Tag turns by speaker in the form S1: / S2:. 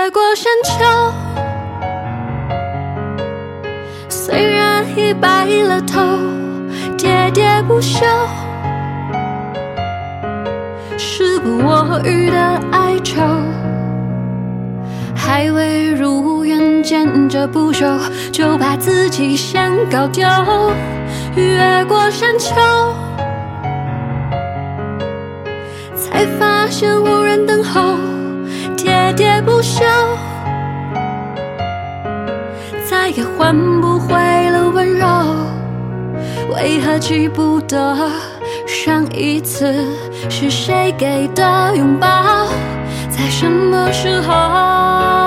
S1: 越过山丘，虽然已白了头，喋喋不休，时不我予的哀愁，还未如愿见着不朽，就把自己先搞丢。越过山丘，才发现无人等候，喋喋不休，再也换不回了温柔。为何记不得上一次是谁给的拥抱，在什么时候？